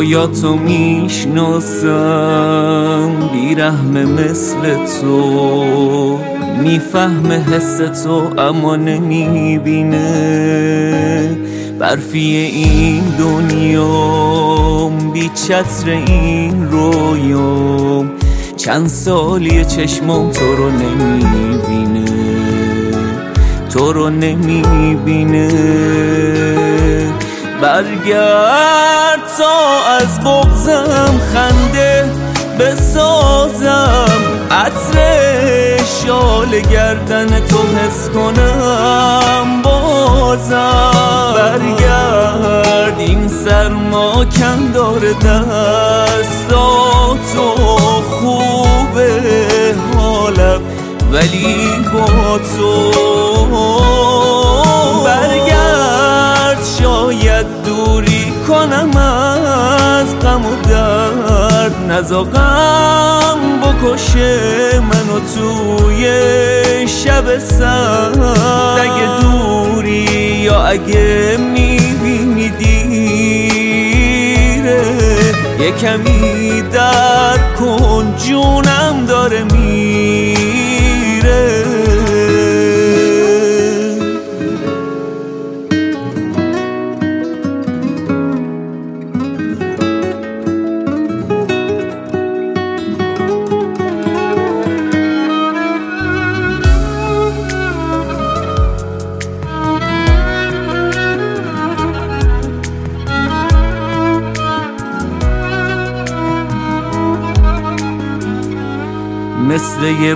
رویاتو میشناسم، بیرحمه مثل تو، میفهمه حس تو اما نمیبینه. برفی این دنیام، بی چتر این رویام، چند سالیه چشمام تو رو نمیبینه، تو رو نمیبینه. برگرد تا از بغضم خنده بسازم، عطر شال گردن تو حس کنم بازم. برگرد این سرما کندار دستاتو، خوبه حالم ولی با تو. برگرد شاید دوری کنم از غم و درد، نزاقم بکشه منو توی شب سرد. اگه دوری یا اگه میبینی دیره، یه کمی درک کن جونم داره میره. مثل یه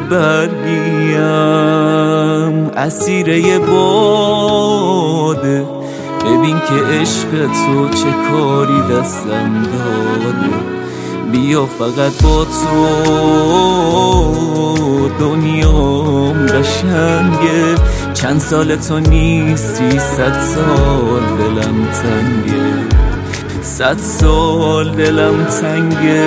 برگیم اسیر یه باده، ببین که عشق تو چه کاری دستم داده. بیا فقط با تو دنیام قشنگه، چند سال تو نیستی 100 سال دلم تنگه، 100 سال دلم تنگه.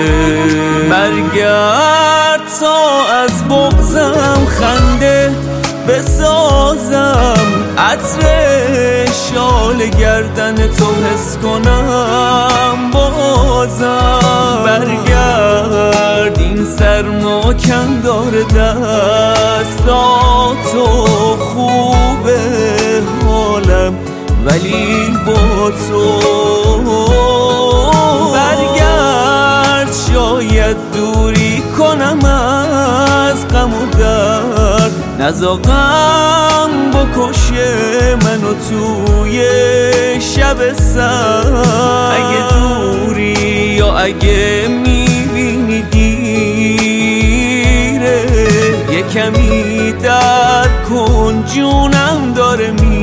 برگرد تا از بغضم خنده بسازم، عطر شال گردن تو حس کنم بازم. برگرد این سرما کندار دستاتو، خوبه حالم ولی با تو. برگرد شاید دوری کنم از غم و درد، نزاقم بکشه منو توی شب سرد. اگه دوری یا اگه میبینی دیره، یه کمی درک کن جونم داره